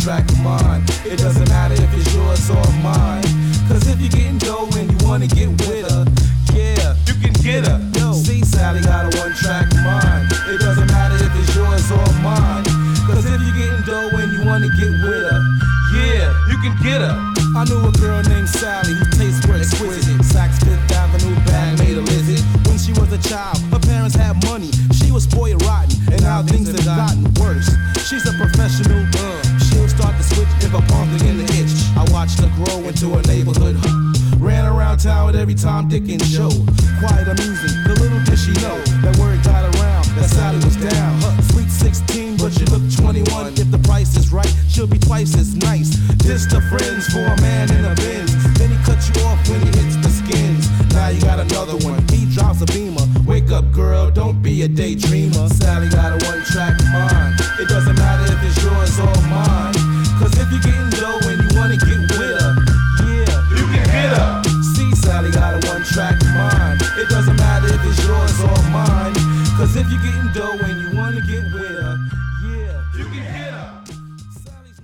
track of mine. It doesn't matter if it's yours or mine. Cause if you're getting dough and you wanna get with her, yeah, you can get her. Yo, see, Sally got a one-track mind. It doesn't matter if it's yours or mine. Cause if you're getting dough and you wanna get with her, yeah, you can get her. I knew a girl named Sally whose tastes were exquisite. Saks Fifth Avenue bag made a visit. When she was a child, her parents had money. She was spoiled rotten, and now things have gotten worse. She's a professional, she'll start to switch if a palm begin to itch. I watched her grow into a neighborhood. Ran around town with every Tom, Dick, and Joe. Quite amusing, the little did she know that word got around, that Sally was down. Sweet 16, but she looked 21. If the price is right, she'll be twice as nice. Just a friends for a man in a Benz. Then he cuts you off when he hits the skins. Now you got another one, he drives a Beamer. Wake up, girl, don't be a daydreamer. Sally got a one-track mind. It doesn't matter if it's yours or mine. Cause if you're getting dough and you wanna get with her, yeah, you can hit her. See, Sally got a one-track mind. It doesn't matter if it's yours or mine. Cause if you're getting dough and you wanna get with her, yeah, you can hit her. Sally's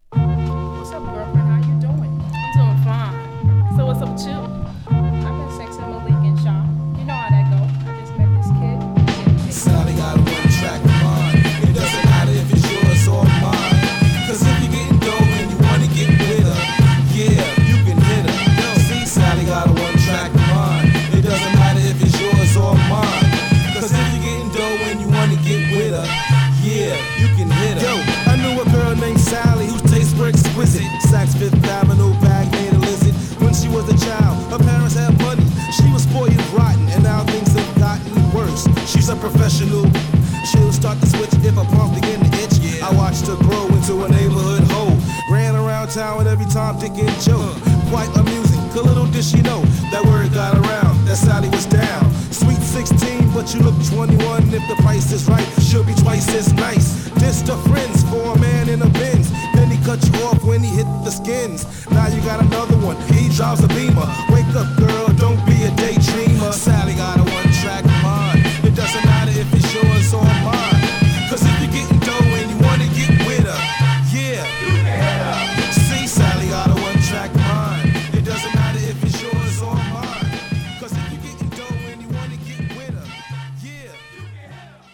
19. What's up, girlfriend? How you doing? I'm doing fine. So what's up with you? I've been sexing Malik and Sean. You know how that go. I just met this kid. Sally got a one-track mind. It doesn't matter if it's yours or mine. Cause if you're getting dough and you wanna get with her, yeah, you can hit her. See, Sally got a one-track mind. It doesn't matter if it's yours or mine. Cause if you're getting dough and you wanna get with her, yeah, you can hit her. Yo, I knew a girl named Sally whose tastes were exquisite. Saks Fifth Avenue bag made a lizard. When she was a child, her parents had money. She was spoiled rotten, and now things have gotten worse. She's a professional. She'll start to switch if a pump begin to itch. I watched her grow into a neighborhood hoe. Ran around town with every Tom, Dick, and Joe. Quite amusing, cause little did she know that word got around, that Sally was down. Sweet 16, but you look 21. If the price is right, she'll be twice as nice. Just a friends for a man in a Benz. Then he cut you off when he hit the skins. Now you got another one, he drives a Beamer. Wake up, girl, don't be a daydreamer. Sally got a one-track mind. It doesn't matter if it's yours or mine. Cause if you're getting dough and you wanna get with her, yeah, you can hit her. See, Sally got a one-track mind. It doesn't matter if it's yours or mine. Cause if you're getting dough and you wanna get with her, yeah, you can hit her.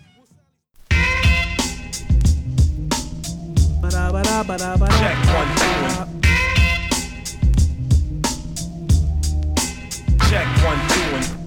Check 1, 2. Check 1, 2.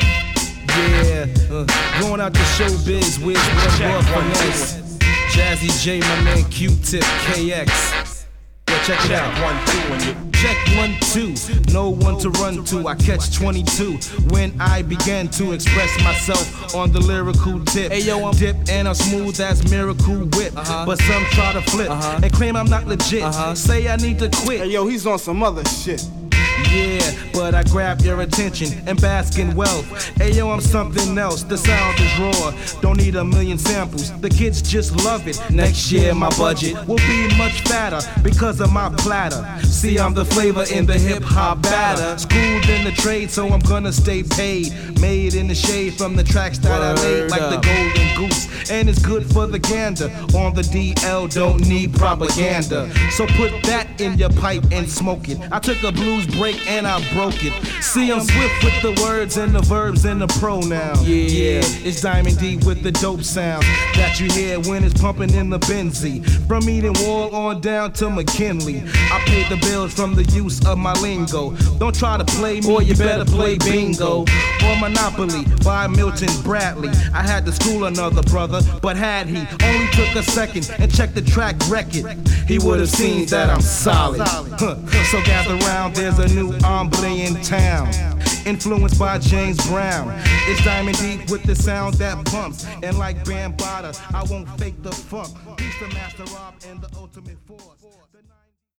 Yeah, going out to showbiz with one finesse. Jazzy J, my man Q-Tip, KX. Yo, check it out. 1, 2. Check 1, 2, no one to run to. I catch 22 when I began to express myself on the lyrical tip. Hey yo, I'm dip and I'm smooth as Miracle Whip. But some try to flip and claim I'm not legit. Say I need to quit. Hey yo, he's on some other shit. Yeah, but I grab your attention and bask in wealth. Ayo, I'm something else, the sound is raw. Don't need a million samples, the kids just love it. Next year my budget will be much fatter because of my platter. See, I'm the flavor in the hip-hop batter. Schooled in the trade, so I'm gonna stay paid. Made in the shade from the tracks that I laid, like the Golden Goose. And it's good for the gander. On the DL, don't need propaganda. So put that in your pipe and smoke it. I took a blues break and I broke it. See, I'm swift with the words and the verbs and the pronoun. Yeah, it's Diamond D with the dope sound that you hear when it's pumping in the Benzie. From Eden Wall on down to McKinley, I paid the bills from the use of my lingo. Don't try to play me, or you better play bingo or Monopoly by Milton Bradley. I had to school another brother, but had he only took a second and checked the track record, he would have seen that I'm solid. So gather round, there's a new hombre in town, influenced by James Brown. It's Diamond Deep with the sound that pumps, and like Bambaataa, I won't fake the funk. He's the master Rob and the ultimate force.